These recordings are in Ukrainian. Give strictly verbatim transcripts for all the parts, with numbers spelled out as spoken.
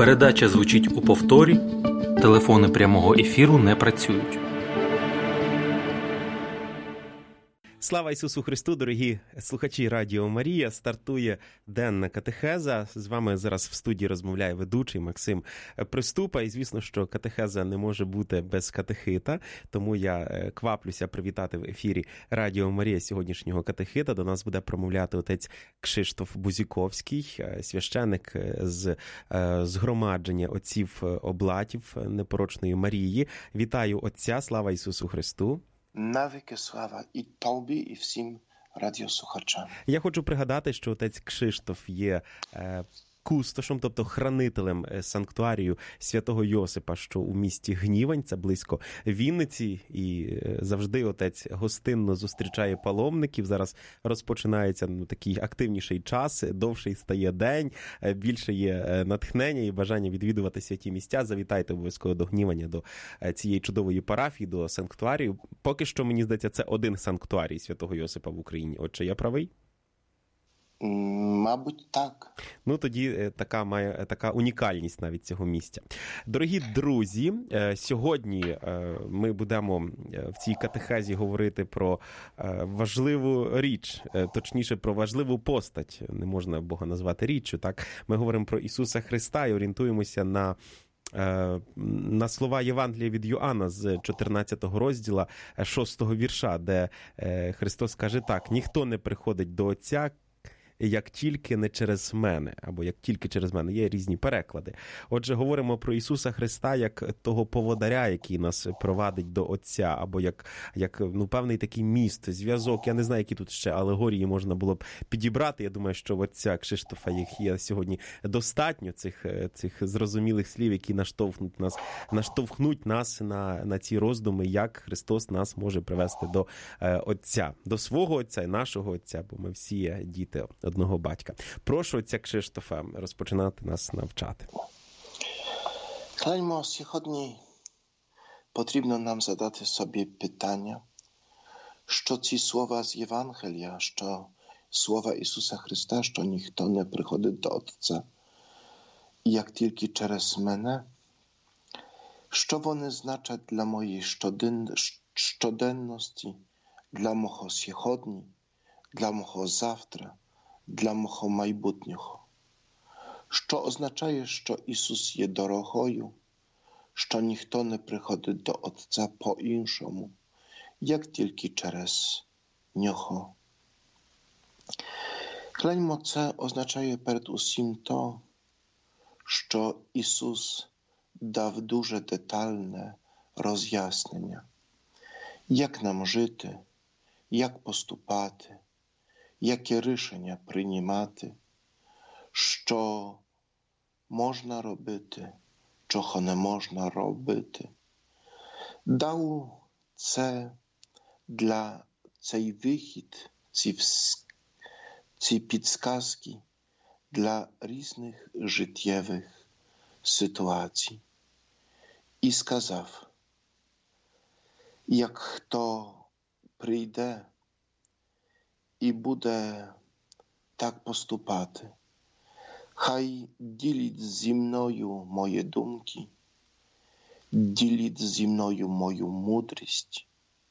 Передача звучить у повторі. Телефони прямого ефіру не працюють. Слава Ісусу Христу, дорогі слухачі Радіо Марія. Стартує денна катехеза. З вами зараз в студії розмовляє ведучий Максим Приступа. І, звісно, що катехеза не може бути без катехита, тому я кваплюся привітати в ефірі Радіо Марія сьогоднішнього катехита. До нас буде промовляти отець Кшиштоф Бузіковський, священик з згромадження отців облатів Непорочної Марії. Вітаю отця, слава Ісусу Христу. Навіки слава і тобі, і всім радіослухачам. Я хочу пригадати, що отець Кшиштоф є е, кустошем, тобто хранителем санктуарію святого Йосипа, що у місті Гнівань, це близько Вінниці, і завжди отець гостинно зустрічає паломників. Зараз розпочинається ну, такий активніший час, довший стає день, більше є натхнення і бажання відвідувати святі місця. Завітайте обов'язково до Гнівання, до цієї чудової парафії, до санктуарію. Поки що, мені здається, це один санктуарій святого Йосипа в Україні. Отже, я правий? Мабуть, так. Ну, тоді така має така унікальність навіть цього місця. Дорогі друзі, сьогодні ми будемо в цій катехезі говорити про важливу річ, точніше, про важливу постать. Не можна Бога назвати річчю, так? Ми говоримо про Ісуса Христа і орієнтуємося на на слова Євангелія від Йоанна з чотирнадцятого розділа, шостого вірша, де Христос каже так: «Ніхто не приходить до Отця, як тільки не через мене», або «як тільки через мене». Є різні переклади. Отже, говоримо про Ісуса Христа як того поводаря, який нас провадить до Отця, або як, як ну, певний такий міст, зв'язок. Я не знаю, які тут ще алегорії можна було б підібрати. Я думаю, що в отця Кшиштофа їх є сьогодні достатньо, цих, цих зрозумілих слів, які наштовхнуть нас, наштовхнуть нас на, на ці роздуми, як Христос нас може привести до Отця, до свого Отця і нашого Отця, бо ми всі є діти одного батька. Прошу отця Кшиштофа розпочинати нас навчати. Гляньмо, сьогодні потрібно нам задати собі питання, що ці слова з Євангелія, що слова Ісуса Христа, що ніхто не приходить до Отця, як тільки через мене, що вони значать для моєї щоденності, для мого сьогодні, для мого завтра, для мого майбутнього. Що означає, що Ісус є дорогою, що ніхто не приходить до Отця по-іншому, як тільки через Нього. Гляньмо, це означає перед усім то, що Ісус дав дуже детальне роз'яснення, як нам жити, як поступати, яке рішення приймати, що можна робити, чого не можна робити. Дав це для цей вихід, ці, ці підсказки для різних життєвих ситуацій. І сказав, як хто прийде і буде так поступати, хай ділить зі мною мої думки, ділить зі мною мою мудрість,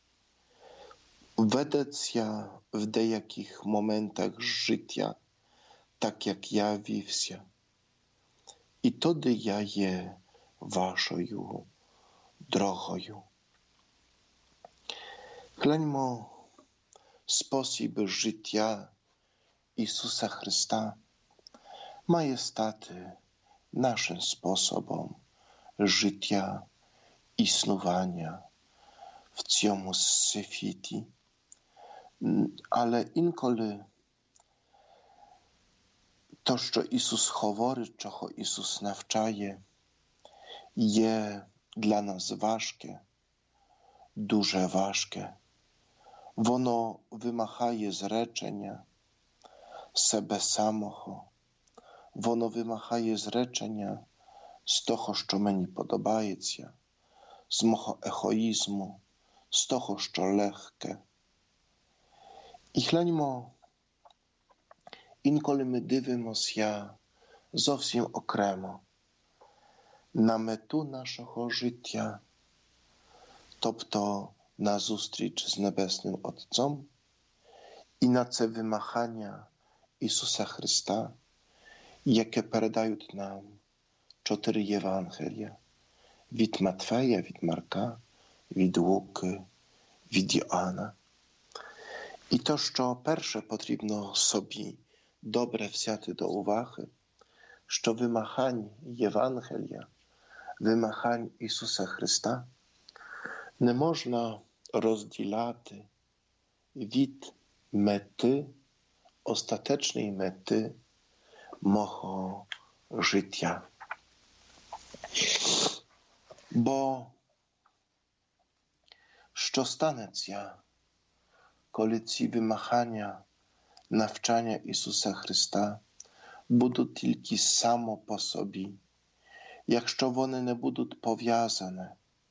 ведеться в деяких моментах життя, так як я вівся. І тоді я є вашою дорогою. Гляньмо, спосіб життя Ісуса Христа має стати нашим способом життя, існування в цьому світі. Але інколи то, що Ісус говорить, чого Ісус навчає, є для нас важке, дуже важке. Воно вимагає зречення себе самого. Воно вимагає зречення з того, що мені подобається, з мого егоїзму, з того, що легке. І гляньмо, інколи ми дивимося зовсім окремо на мету нашого життя, тобто на зустріч з Небесним Отцом, і на це вимагання Ісуса Христа, яке передають нам чотири Євангелія від Матфея, від Марка, від Луки, від Іоанна. І то, що перше потрібно собі добре взяти до уваги, що вимагань Євангелія, вимагань Ісуса Христа не можна розділяти від мети, остаточної мети мого життя. Бо що станеться, коли ці вимагання навчання Ісуса Христа будуть тільки само по собі, якщо вони не будуть пов'язані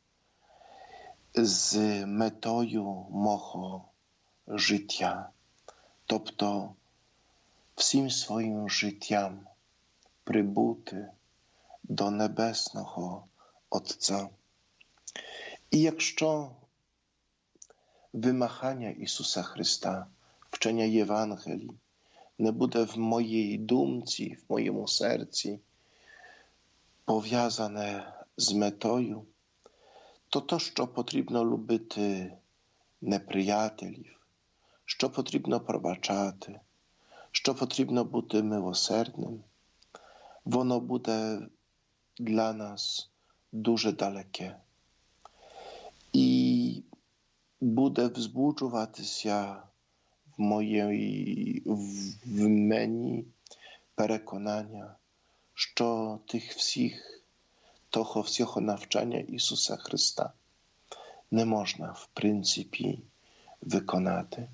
з метою мого життя, тобто всім своїм життям прибути до Небесного Отця. І якщо вимагання Ісуса Христа, вчення Євангелії, не буде в моїй думці, в моєму серці пов'язане з метою, то то, що потрібно любити неприятелів, що потрібно пробачати, що потрібно бути милосердним, воно буде для нас дуже далеке. І буде взбуджуватися в моїй, в мені переконання, що тих всіх, того всього навчання Ісуса Христа не можна, в принципі, виконати.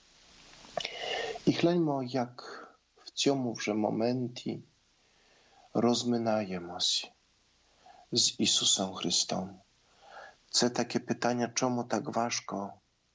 І гляньмо, як в цьому вже моменті розминаємось з Ісусом Христом. Це таке питання, чому так важко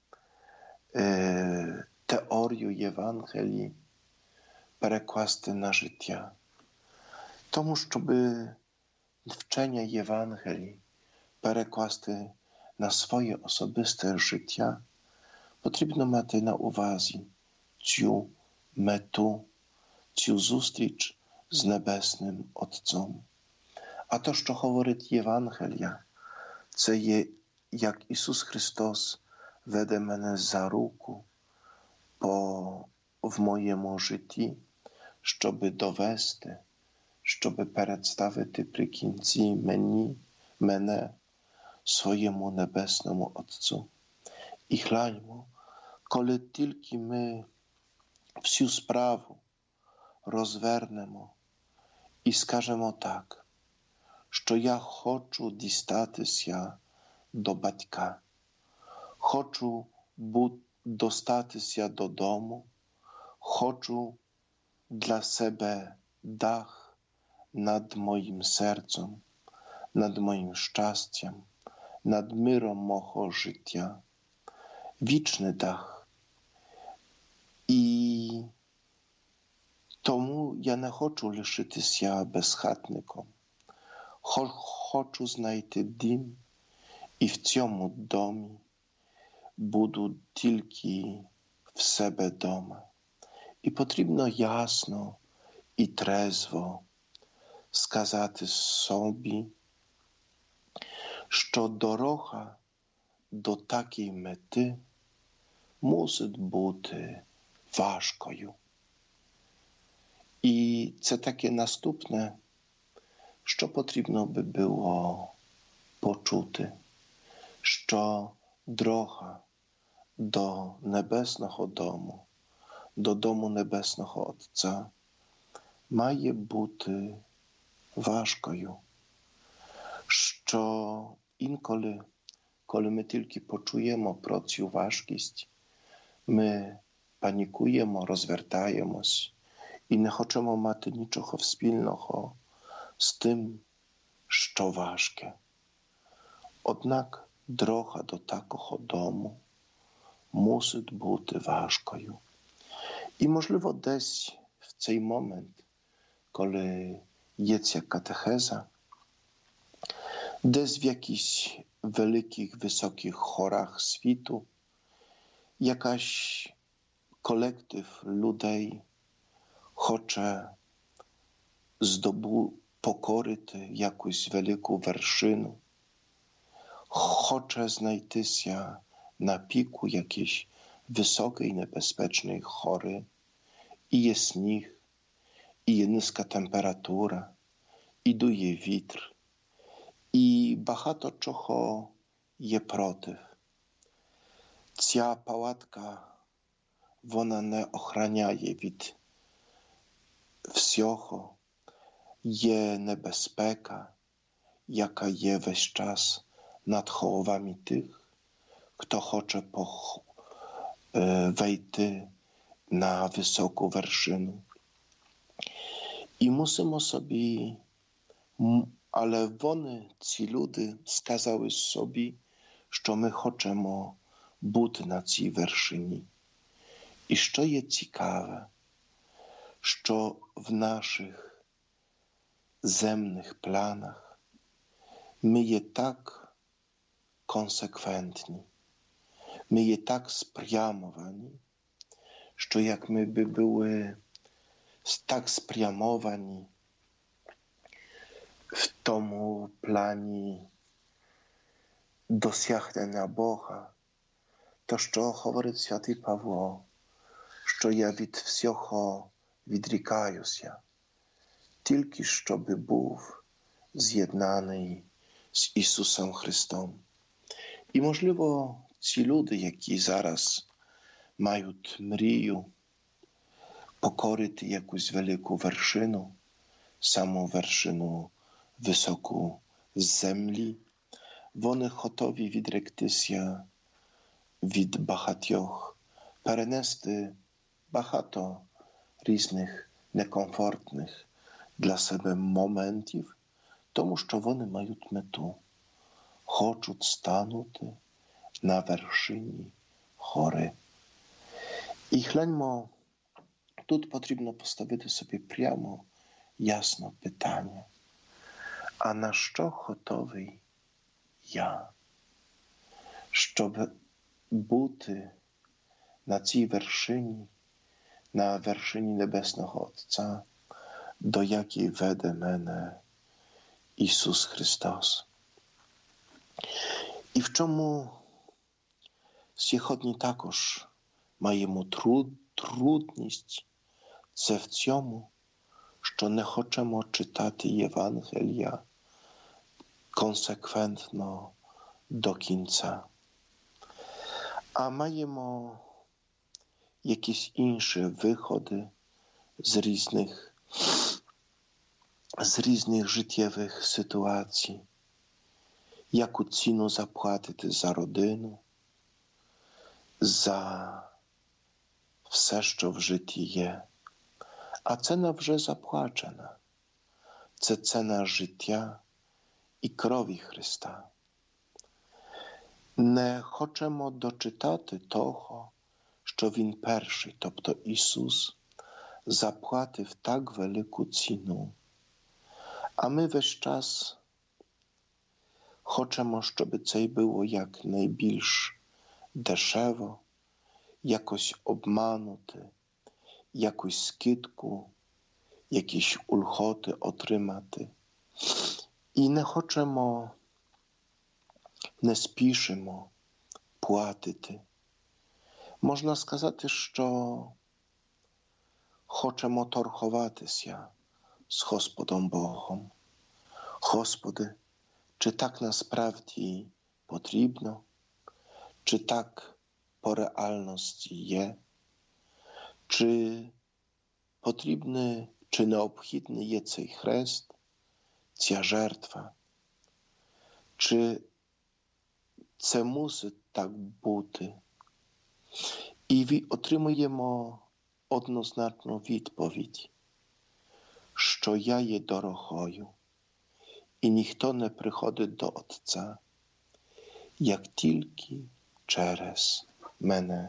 е, теорію Євангелії перекласти на життя. Тому, щоб вчення Євангелії перекласти на своє особисте життя, потрібно мати на увазі цю мету, цю зустріч з Небесним Отцом. А то, що говорить Євангелія, це є, як Ісус Христос веде мене за руку по, в моєму житті, щоб довести, щоб представити при кінці мені, мене, своєму Небесному Отцу. І гляньмо, коли тільки ми всю справу розвернемо і скажемо так, що я хочу дістатися до батька, хочу достатися додому, хочу для себе дах над моїм серцем, над моїм щастям, над миром мого життя, вічний дах. І тому я не хочу лишитися безхатником. Хочу знайти дім, і в цьому домі буду тільки в себе дома. І потрібно ясно і трезво сказати собі, що дорога до такої мети мусить бути важкою. І це таке наступне, що потрібно би було почути, що дорога до Небесного дому, до дому Небесного Отця має бути важкою, що інколи, коли ми тільки почуємо про цю важкість, ми панікуємо, розвертаємось і не хочемо мати нічого спільного з тим, що важке. Однак дорога до такого дому мусить бути важкою. І, можливо, десь в цей момент, коли є ця катехеза, Десь в якісь великих, високих хорах світу якась колектив людей хоче здобу покорити якусь велику вершину, хоче знайтися на піку якісь високої небезпечної гори, і є сніг, і є низька температура, і дує вітер, і багато чого є проти. Ця палатка, вона не охороняє від всього. Є небезпека, яка є весь час над головами тих, хто хоче пох... вийти на високу вершину. І мусимо собі, але вони, ці люди, сказали собі, що ми хочемо бути на цій вершині. І що є цікаве, що в наших земних планах ми є так консеквентні, ми є так спрямовані, що як ми би були так спрямовані в тому плані досягнення Бога, то що говорить святий Павло, що я від всього відрікаюся, тільки щоб був з'єднаний з Ісусом Христом. І, можливо, ці люди, які зараз мають мрію покорити якусь велику вершину, саму вершину високу землі, вони готові відректися від багатьох, перенести багато різних некомфортних для себе моментів, тому що вони мають мету, хочуть станути на вершині гори. І гляньмо, тут потрібно поставити собі прямо, ясно питання. А на що готовий я, щоб бути на цій вершині, на вершині Небесного Отця, до якої веде мене Ісус Христос? І в чому сьогодні також маємо труд, трудність, це в цьому, що не хочемо читати Євангелія консеквентно до кінця. А маємо якісь інші виходи з різних, з різних життєвих ситуацій. Яку ціну заплатити за родину, за все, що в житті є. А ціна вже заплачена. Це ціна життя і крові Христа. Не хочемо дочитати того, що Він перший, тобто Ісус, заплатив так велику ціну. А ми весь час хочемо, щоб це було як найбільш дешево, якось обманути, якусь скидку, якісь ульготи отримати. І не хочемо, не спішимо платити. Можна сказати, що хочемо торгуватися з Господом Богом. Господи, чи так насправді потрібно, чи так по реальності є, чи потрібний, чи необхідний є цей хрест, ця жертва, чи це мусить так бути. І отримуємо однозначну відповідь, що я є дорогою, і ніхто не приходить до Отця, як тільки через мене.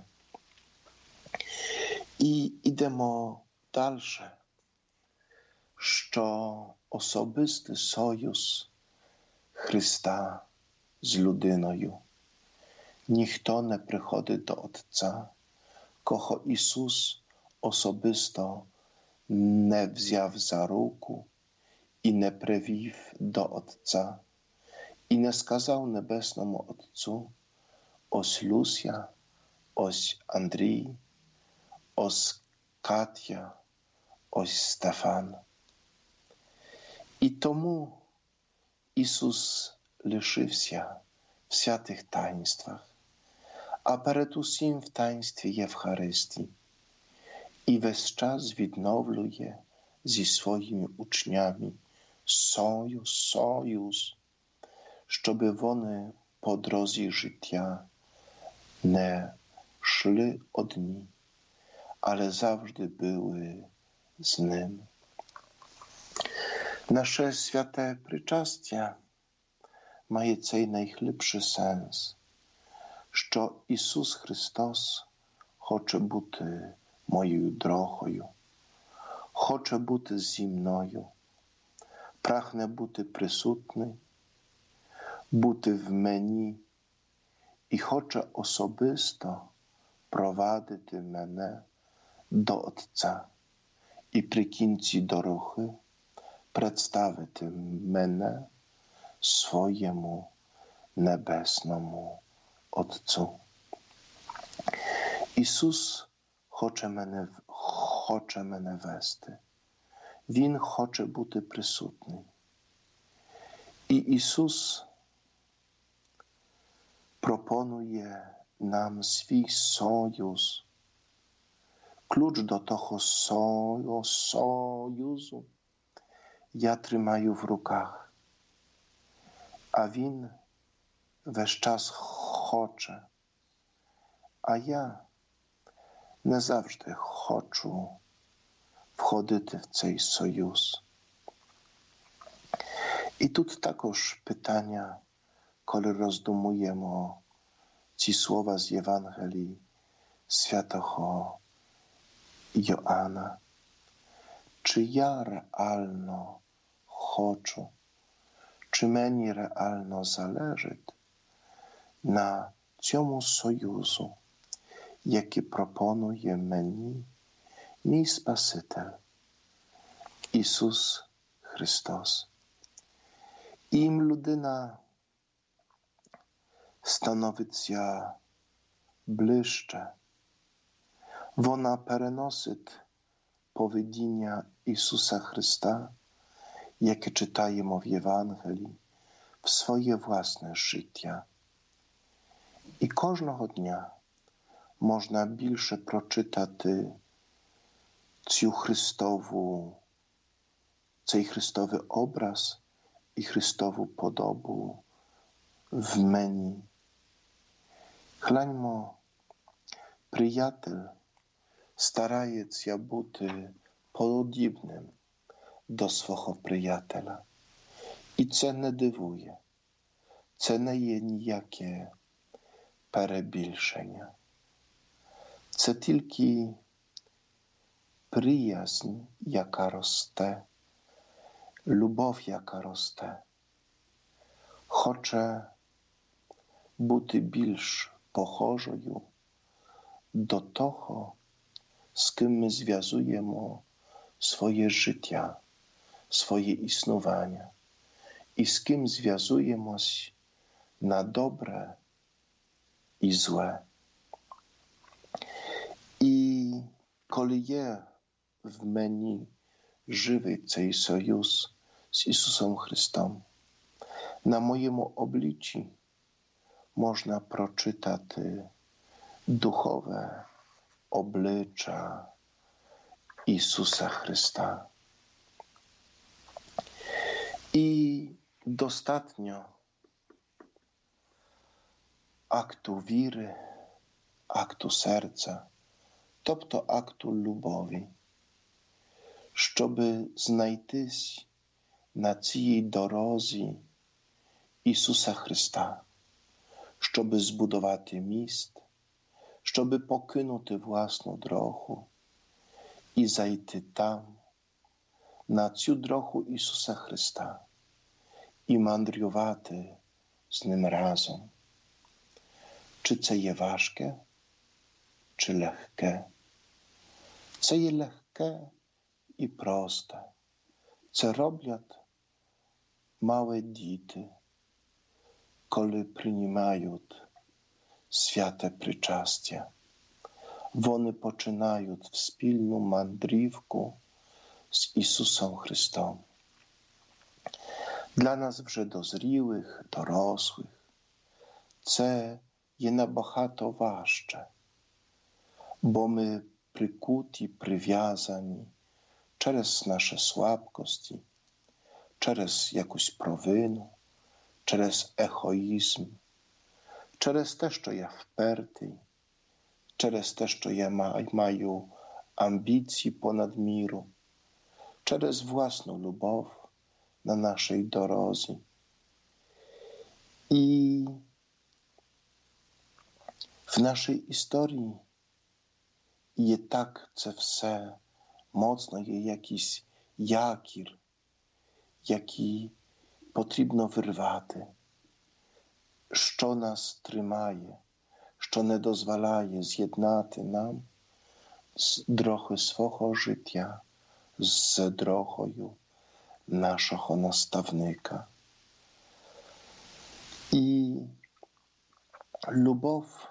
І йдемо далі, що особистий союз Христа з людиною. Ніхто не приходить до Отця, кого Ісус особисто не взяв за руку і не привів до Отця, і не сказав Небесному Отцю: ось Люся, ось Андрій, ось Катя, ось Стефан. І тому Ісус лишився в святих таїнствах, а перед усім в таїнстві Євхаристії, і весь час відновлює зі своїми учнями союз, союз, щоби вони по дорозі життя не йшли одні, але завжди були з ним. Наше святе причастя має цей найглибший сенс, що Ісус Христос хоче бути моєю дорогою, хоче бути зі мною, прагне бути присутній, бути в мені і хоче особисто провадити мене до Отця і при кінці дороги представити мене своєму небесному Отцу. Ісус хоче мене, хоче мене вести. Він хоче бути присутній. І Ісус пропонує нам свій союз. Ключ до того союзу я тримаю в руках, а Він весь час хоче, а я не завжди хочу входити в цей союз. І тут також питання, коли роздумуємо ці слова з Євангелії святого Йоанна. Чи я реально хочу, чи мені реально залежить на цьому союзу, який пропонує мені мій Спаситель Ісус Христос. Їм людина становиться ближче. Вона переносить поведіння Ісуса Христа, яке читаємо в Євангелії, в своє власне життя. І кожного дня можна більше прочитати цю Христову, цей Христовий образ і Христову подобу в мені. Гляньмо, приятель старається бути подібним до свого приятеля. І це не дивує. Це не є ніяке перебільшення. Це тільки приязнь, яка росте, любов, яка росте. Хоче бути більш похожою до того, з ким ми зв'язуємо своє життя, своє існування, і з ким зв'язуємось на добре і зле. І коли є в мені живий цей союз з Ісусом Христом, на моєму обличчі можна прочитати духове обличчя Ісуса Христа. І достатньо акту віри, акту серця, тобто акту любові, щоб знайтись на цій дорозі Ісуса Христа, щоб збудувати міст, щоб покинути власну дорогу і зайти там, на цю дорогу Ісуса Христа, і мандрювати з ним разом. Чи це є важке, чи легке? Це є легке і просте. Це роблять малі діти, коли приймають святе причастя. Вони починають спільну мандрівку з Ісусом Христом. Для нас вже дозрілих, дорослих, це є набагато важче, бо ми прикуті, прив'язані через наші слабкості, через якусь провину, через егоїзм, через те, що я впертий, через те, що я маю амбіції понад міру, через власну любов на нашій дорозі. І в нашій історії є так це все моцно, є якийсь якір, який потрібно вирвати, що нас тримає, що не дозволяє з'єднати нам з дороги свого життя з дорогою нашого наставника. І любов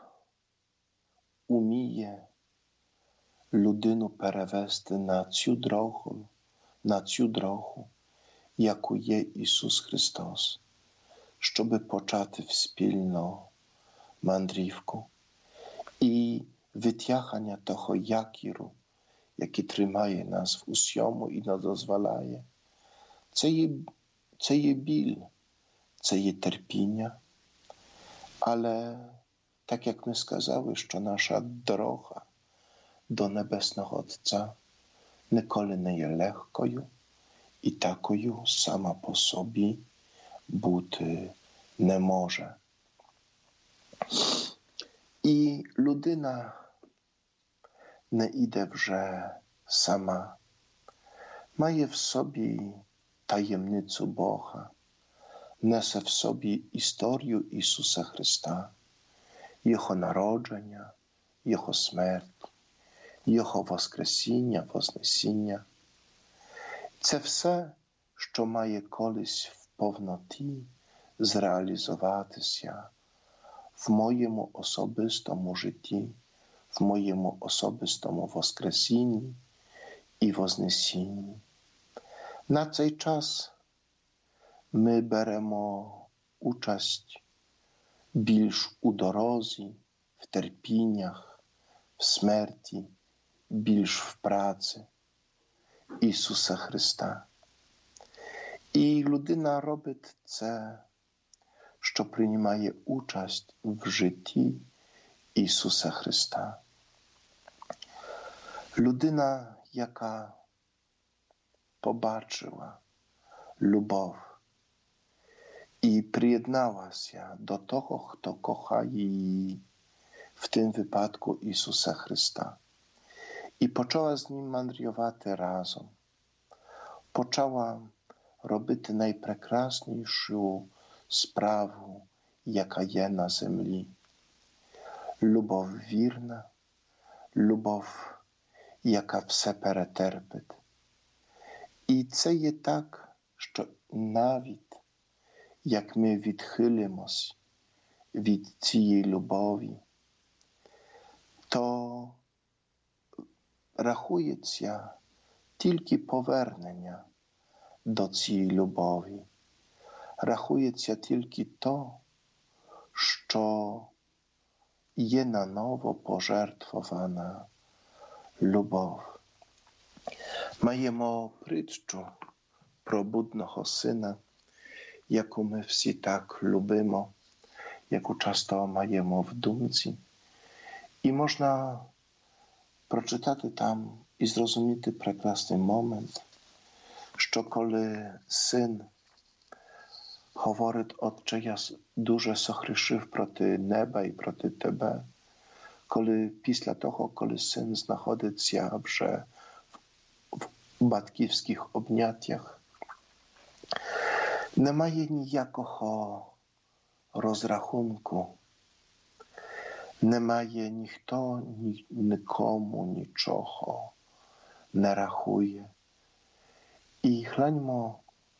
уміє людину перевести на цю дорогу, на цю дорогу, яку є Ісус Христос, щоб почати спільну мандрівку. І витягання того якіру, який тримає нас в усьому і не дозволяє, це є, це є біль, це є терпіння. Але, так як ми сказали, що наша дорога до Небесного Отця ніколи не є легкою і такою сама по собі бути не може. І людина не йде вже сама. Має в собі таємницю Бога, несе в собі історію Ісуса Христа, Його народження, Його смерть, Його воскресіння, вознесіння. Це все, що має колись в повноті зреалізуватися в моєму особистому житті, в моєму особистому воскресінні і вознесінні. На цей час ми беремо участь більш у дорозі, в терпіннях, в смерті, більш в праці Ісуса Христа. І людина робить це, що приймає участь в житті Ісуса Христа. Людина, яка побачила любов і приєдналася до того, хто кохає її, в тим випадку Ісуса Христа, і почала з Ним мандрювати разом, почала робити найпрекраснішу справу, яка є на землі. Любов вірна, любов, яка все перетерпить. І це є так, що навіть як ми відхилимось від цієї любові, то рахується тільки повернення до цієї любові. Рахується тільки то, що є наново пожертвована любов. Маємо притчу про блудного сина, яку ми всі так любимо, яку часто маємо в думці. І можна прочитати там і зрозуміти прекрасний момент, що коли син говорить: «Отче, я дуже согрішив проти неба і проти тебе», коли після того, коли син знаходиться вже в батьківських обняттях, Немає ніякого розрахунку, немає ніхто ні, нікому нічого не рахує. І гляньмо,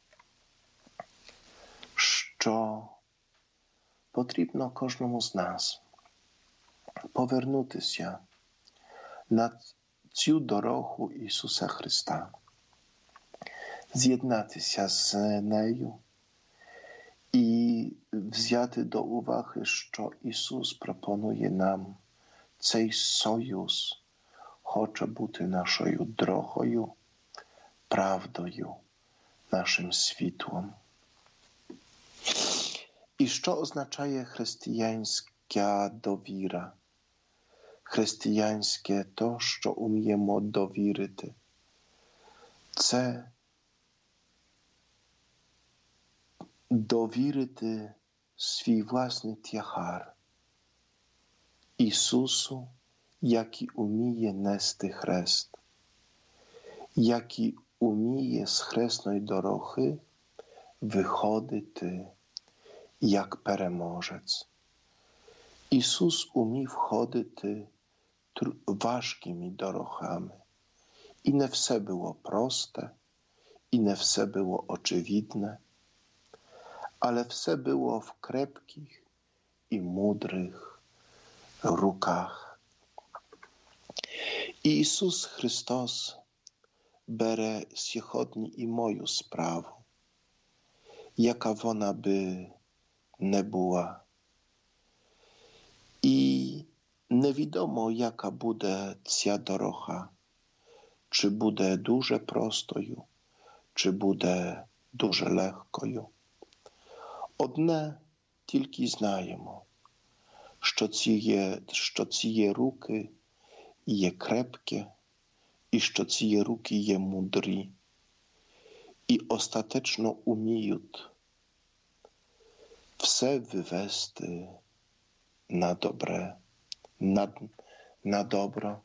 що потрібно кожному з нас повернутися на цю дорогу Ісуса Христа, з'єднатися з нею і взяти до уваги, що Ісус пропонує нам цей союз, хоче бути нашою дорогою, правдою, нашим світлом. І що означає християнська довіра? Християнське то, що уміємо довірити. Це довірити свій власний тягар Ісусу, який уміє нести хрест, який уміє з хресної дороги виходити як переможець. Ісус умів ходити важкими дорогами. І не все було просте, і не все було очевидне, але все було в крепких і мудрих руках. І Ісус Христос бере сьогодні і мою справу, яка вона би не була. І невідомо, яка буде ця дорога, чи буде дуже простою, чи буде дуже легкою. Одне тільки знаємо, що ці є, що ці руки є крепкі, і що ці руки є мудрі, і остаточно уміють все вивести на добре, на, на добро.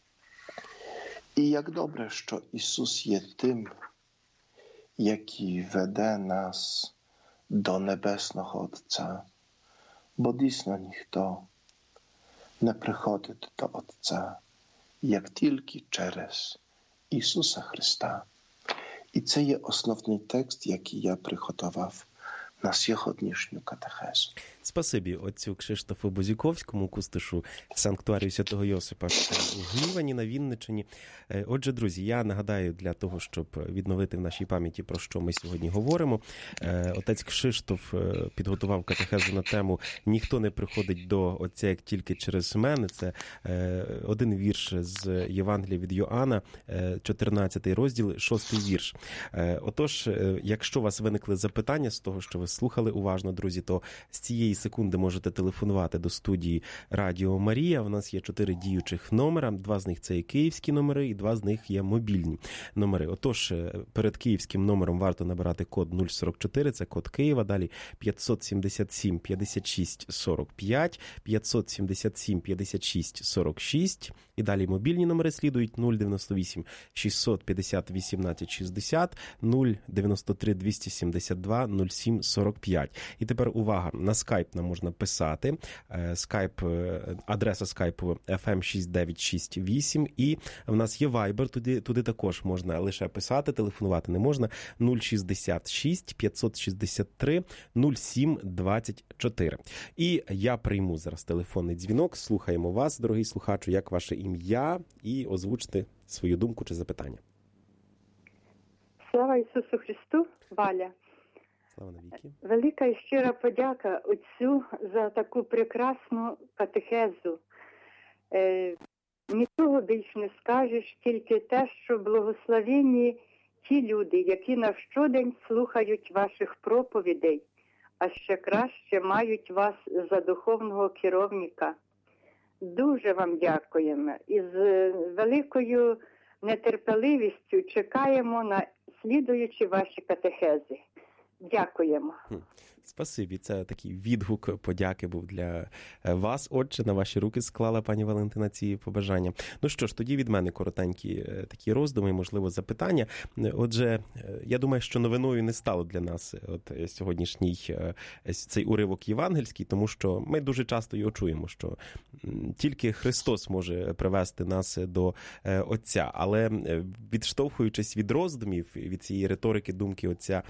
І як добре, що Ісус є тим, який веде нас до Небесного Отця, бо дійсно ніхто не приходить до Отця, як тільки через Ісуса Христа. І це є основний текст, який я приготував на сьогоднішню катехезу. Спасибі отцю Кшиштофу Бузіковському, кустишу Санктуарію Святого Йосипа у Гнівані на Вінниччині. Отже, друзі, я нагадаю для того, щоб відновити в нашій пам'яті, про що ми сьогодні говоримо. Отець Кшиштоф підготував катехезу на тему «Ніхто не приходить до Отця, як тільки через мене». Це один вірш з Євангелія від Йоанна, чотирнадцятий розділ, шостий вірш. Отож, якщо у вас виникли запитання з того, що ви слухали уважно, друзі, то з цієї секунди можете телефонувати до студії Радіо Марія. У нас є чотири діючих номера, два з них це є київські номери, і два з них є мобільні номери. Отож, перед київським номером варто набирати код нуль сорок чотири, це код Києва, далі п'ятсот сімдесят сім п'ятдесят шість сорок п'ять, п'ятсот сімдесят сім п'ятдесят шість сорок шість, і далі мобільні номери слідують нуль дев'яносто вісім шістсот п'ятдесят вісімнадцять шістдесят, нуль дев'яносто три двісті сімдесят два нуль сім сорок п'ять. І тепер увага, на скайп нам можна писати. Скайп, адреса скайпу еф ем шість дев'ять шість вісім, і в нас є Viber, туди, туди також можна лише писати, телефонувати не можна. нуль шістдесят шість п'ятсот шістдесят три нуль сім двадцять чотири. І я прийму зараз телефонний дзвінок. Слухаємо вас, дорогий слухачу, як ваше ім'я, і озвучте свою думку чи запитання. Слава Ісусу Христу, Валя. Слава навіки. Велика і щира подяка отцю за таку прекрасну катехезу. Е, нічого більш не скажеш, тільки те, що благословенні ті люди, які на щодень слухають ваших проповідей, а ще краще мають вас за духовного керівника. Дуже вам дякуємо. І з великою нетерпеливістю чекаємо на слідуючі ваші катехези. Дякуємо. Спасибі. Це такий відгук подяки був для вас. Отже, на ваші руки склала пані Валентина ці побажання. Ну що ж, тоді від мене коротенькі такі роздуми, можливо, запитання. Отже, я думаю, що новиною не стало для нас от сьогоднішній цей уривок євангельський, тому що ми дуже часто його чуємо, що тільки Христос може привести нас до Отця. Але відштовхуючись від роздумів, від цієї риторики, думки отця,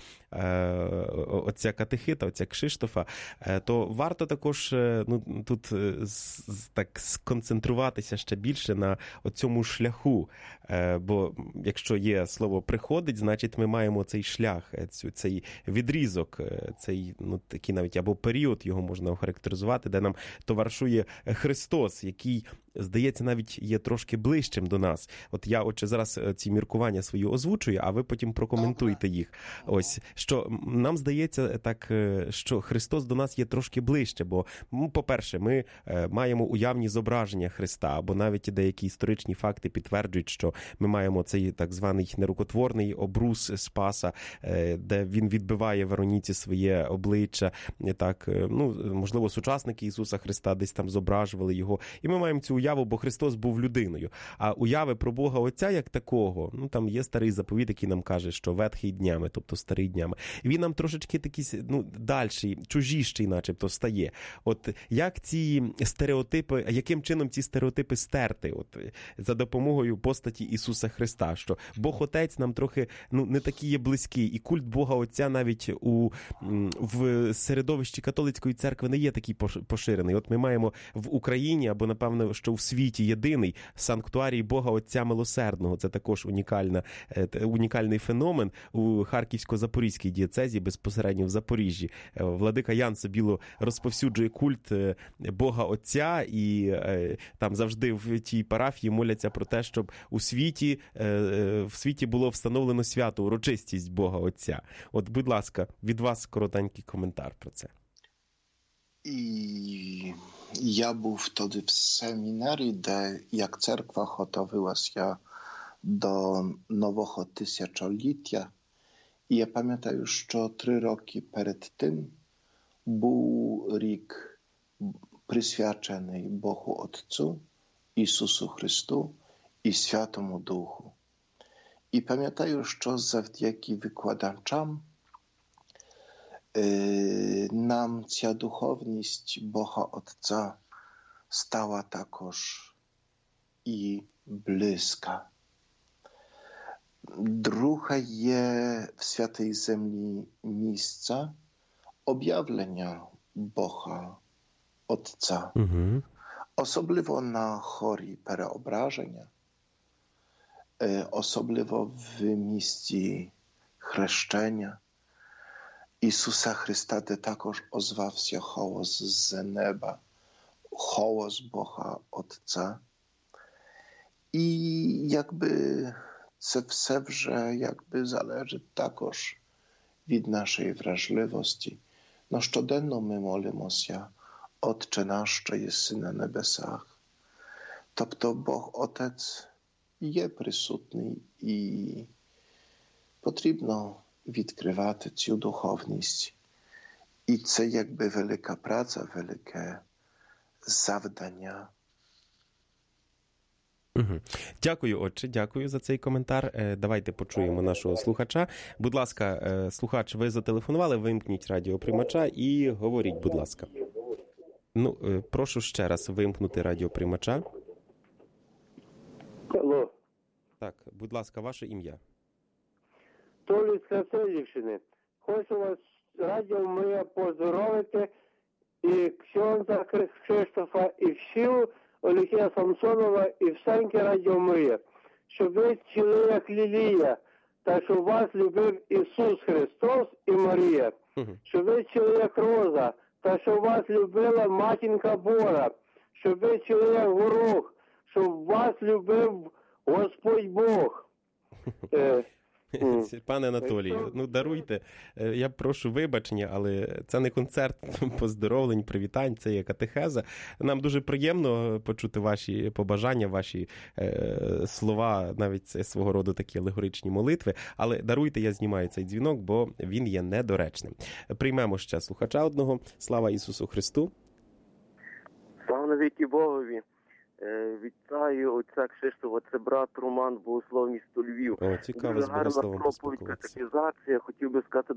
отця Катехита, отця Кшиштофа, то варто також ну, тут так сконцентруватися ще більше на цьому шляху. Бо якщо є слово «приходить», значить ми маємо цей шлях, цей відрізок, цей ну, такий навіть або період, його можна охарактеризувати, де нам товаришує Христос, який, здається, навіть є трошки ближчим до нас. От я, отже, зараз ці міркування свої озвучую, а ви потім прокоментуйте їх. Ось, що нам здається так, що Христос до нас є трошки ближче, бо, ну, по-перше, ми маємо уявні зображення Христа, або навіть деякі історичні факти підтверджують, що ми маємо цей так званий нерукотворний обрус Спаса, де він відбиває Вероніці своє обличчя, так, ну, можливо, сучасники Ісуса Христа десь там зображували його, і ми маємо цю уяву, бо Христос був людиною. А уяви про Бога Отця як такого, ну, там є старий заповіт, який нам каже, що ветхий днями, тобто старий днями. І він нам трошечки такий, ну, дальший, чужіший начебто стає. От як ці стереотипи, яким чином ці стереотипи стерти? От за допомогою постаті Ісуса Христа, що Бог Отець нам трохи, ну, не такий є близький, і культ Бога Отця навіть у в середовищі католицької церкви не є такий поширений. От ми маємо в Україні, або, напевно, що в світі єдиний санктуарій Бога Отця Милосердного. Це також унікальна, унікальний феномен у Харківсько-Запорізькій дієцезі, безпосередньо в Запоріжжі. Владика Ян Собіло розповсюджує культ Бога Отця, і там завжди в тій парафії моляться про те, щоб у світі, в світі було встановлено свято, урочистість Бога Отця. От, будь ласка, від вас коротенький коментар про це. І я був тоді в семінарі, де як церква готувалася до нового тисячоліття. І я пам'ятаю, що три роки перед тим був рік присвячений Богу Отцю, Ісусу Христу і Святому Духу. І пам'ятаю, що завдяки викладачам нам ця духовність Бога Отця стала також і близька. Друге є в Святій Землі місце об'явлення Бога Отця. Угу. Особливо на хорі переображення, особливо в місці хрещення Ісуса Христа, де також озвався голос з неба, голос Бога Отця. І якби це все вже якби залежить також від нашої вражливості. Но щоденно ми молимося: Отче наш, що єси на небесах. Тобто Бог Отець є присутній, і потрібно відкривати цю духовність. І це якби велика праця, велике завдання. Угу. Дякую, отче, дякую за цей коментар. Давайте почуємо нашого слухача. Будь ласка, слухач, ви зателефонували, вимкніть радіоприймача і говоріть, будь ласка. Ну, прошу ще раз вимкнути радіоприймача. Алло. Так, будь ласка, ваше ім'я. Толі з Красилівщини. Хочу вас радіо моє поздоровити і Ксьонза Кшиштофа, і всю Олексія Самсонова, і всеньке радіо моє. Щоб ви цілили як лілія, та щоб вас любив Ісус Христос і Марія. Угу. Щоб ви цілили як роза, та щоб вас любила матінка Божа. Щоб ви цілили як горох, щоб вас любив Господь Бог. Е, Mm. Пане Анатолію, ну даруйте, я прошу вибачення, але це не концерт поздоровлень, привітань, це є катехеза. Нам дуже приємно почути ваші побажання, ваші е, слова, навіть це свого роду такі алегоричні молитви, але даруйте, я знімаю цей дзвінок, бо він є недоречним. Приймемо ще слухача одного. Слава Ісусу Христу! Слава навіки Богові! Вітаю отця Кшиштофа, це брат Роман, богослов місто Львів. О, цікаво, дуже з гарна богословом проповідь, поспілкуватися. катехізація. Хотів би сказати,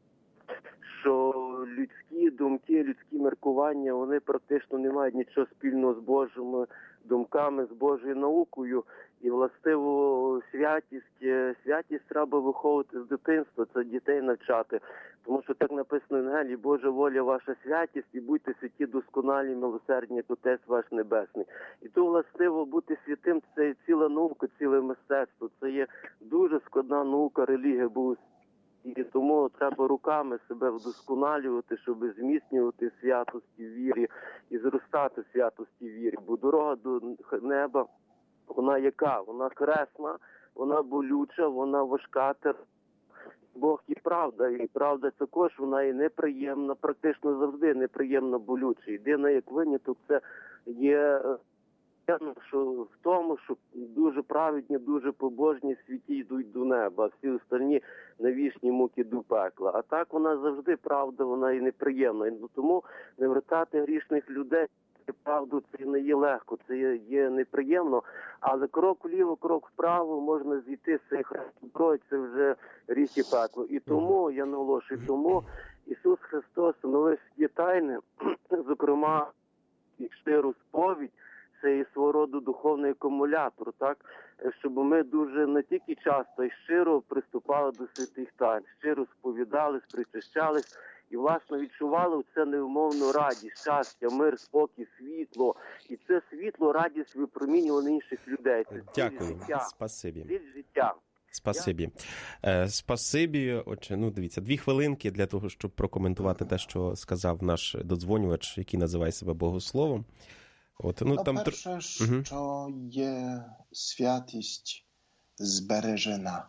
що людські думки, людські міркування, вони практично не мають нічого спільного з Божими думками, з Божою наукою. І, властиво, святість, святість треба виховувати з дитинства, це дітей навчати. Тому що так написано в Євангелії: Божа воля ваша святість, і будьте святі, досконалі, милосердні, як Отець ваш Небесний. І то, властиво, бути святим – це є ціла наука, ціле мистецтво. Це є дуже складна наука, релігія була. І тому треба руками себе вдосконалювати, щоб зміцнювати святості в вірі і зростати в святості в вірі. Бо дорога до неба, вона яка? Вона кресна, вона болюча, вона важка. Бог і правда, і правда також, вона і неприємна, практично завжди неприємна, болюча. Єдине, як виняток, це є що в тому, що дуже праведні, дуже побожні святі йдуть до неба, а всі остальні на вічні муки до пекла. А так вона завжди правда, вона і неприємна. І тому не вертати грішних людей, правду, це не є легко, це є, є неприємно, але крок вліво, крок вправо можна зійти з цих зброї, це вже рік і пекло. І тому, я наголошую, тому Ісус Христос встановив свої тайни, зокрема, і щиру сповідь, це і свого роду духовний акумулятор, так? Щоб ми дуже не тільки часто, а й щиро приступали до святих тайн, щиро сповідались, причащались, і, власне, відчували це невмовну радість, щастя, мир, спокій, світло. І це світло, радість випромінювало на інших людей. Це Дякую, життя. спасибі. Ціль життя. Спасибі. Е, спасибі. Отже, ну дивіться, дві хвилинки для того, щоб прокоментувати те, що сказав наш додзвонювач, який називає себе богословом. От, ну, там... Перше, що є святість збережена.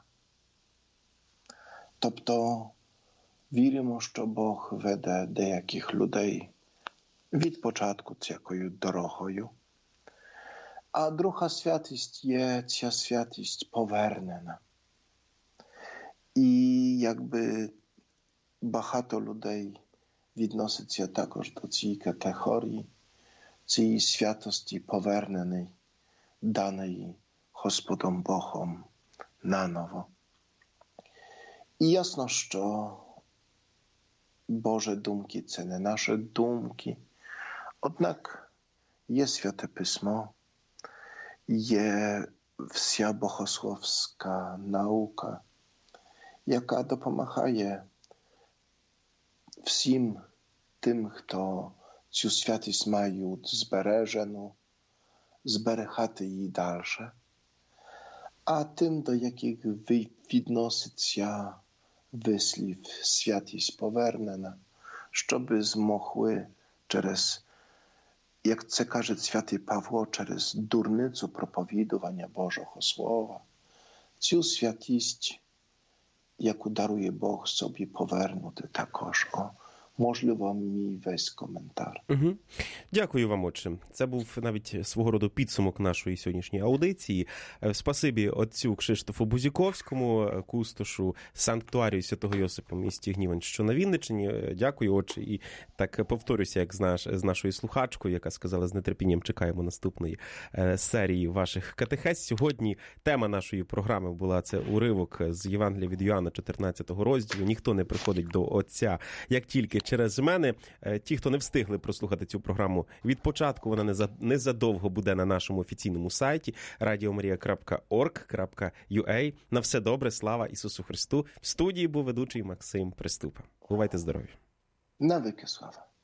Тобто віримо, що Бог веде деяких людей від початку цією дорогою. А друга святість є ця святість повернена. І якби багато людей відноситься також до цієї категорії, цієї святості поверненої, даної Господом Богом наново. І ясно, що Боже думки – це не наші думки. Однак є Святе Письмо, є вся богословська наука, яка допомагає всім тим, хто цю святість мають збережену, зберігати її далі. А тим, до яких відноситься вислів святість повернена, щоб змогли через, як це каже святий Павло, через дурницю проповідування Божого Слова, цю святість, яку дарує Бог, собі повернути також. О, можливо, мій весь коментар. Угу. Дякую вам, отче. Це був навіть свого роду підсумок нашої сьогоднішньої аудиції. Спасибі отцю Кшиштофу Бузіковському, кустошу Санктуарію Святого Йосипа в місті Гнівань, що на Вінниччині. Дякую, отче. І так повторюся, як з, наш, з нашою слухачкою, яка сказала, з нетерпінням чекаємо наступної серії ваших катехез. Сьогодні тема нашої програми була це уривок з Євангелія від Йоанна, чотирнадцятого розділу. Ніхто не приходить до Отця, як тільки через мене. Ті, хто не встигли прослухати цю програму від початку, вона незадовго буде на нашому офіційному сайті радіомарія крапка орг крапка ю а. На все добре, слава Ісусу Христу. В студії був ведучий Максим Приступа. Бувайте здорові. Навіки слава.